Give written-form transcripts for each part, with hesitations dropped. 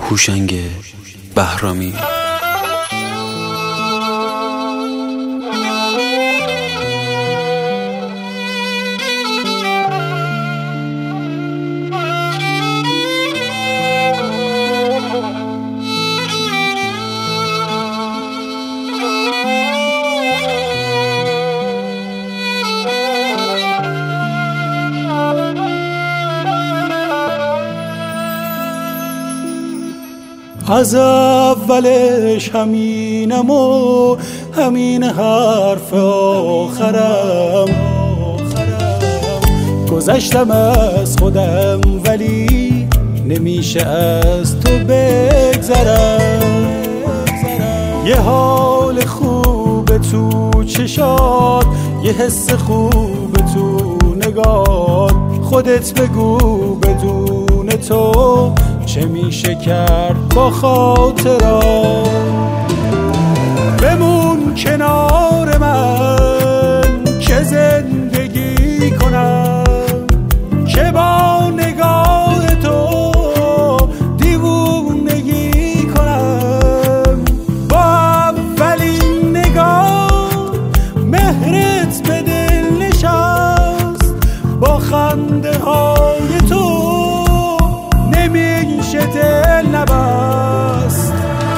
هوشنگ بهرامی. از اولش همینم و همین حرف آخرم، گذشتم از خودم ولی نمیشه از تو بگذرم. یه حال خوب تو چشات، یه حس خوب تو نگات، خودت بگو بدون تو چه میشه کرد با خاطرات. بمون کنار من که زندگی کنم، که با نگاه تو دیوونگی کنم. با اولین نگاه مهرت به دل نشست، با خنده های تو نمیشه دل نبست.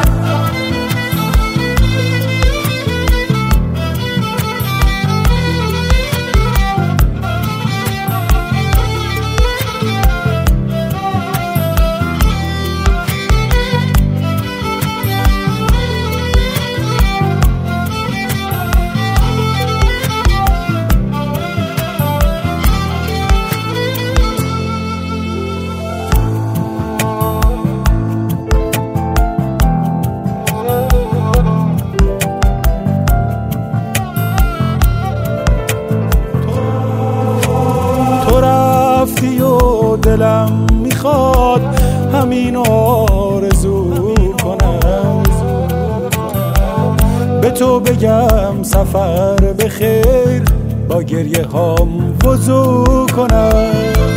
و دلم میخواد همین آرزو کنم، به تو بگم سفر به خیر، با گریه هام وضو کنم.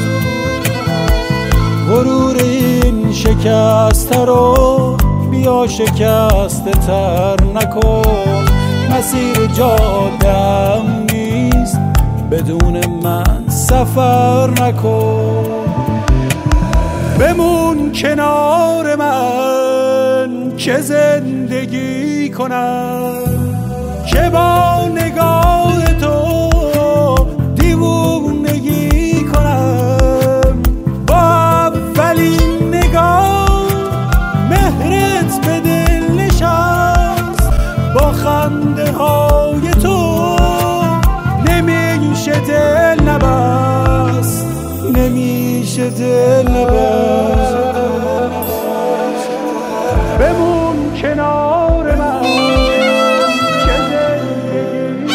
غرور این شکسته رو بیا شکسته تر نکن، مسیر جاده‌ام نیست بدون من سفر نکن. بمون کنار من که زندگی کنم، که با نگاه تو دیوونگی کنم. با اولین نگاه مهرت به دل نشست، با خنده های تو نمیشه دل نبست، نمیشه دل نبست. بمون کنار من که زندگی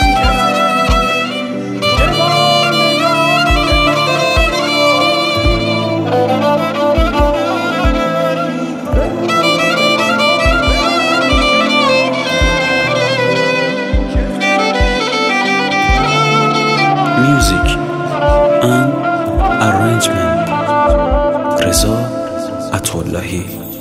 Music and arrangement رضا عطااللهی.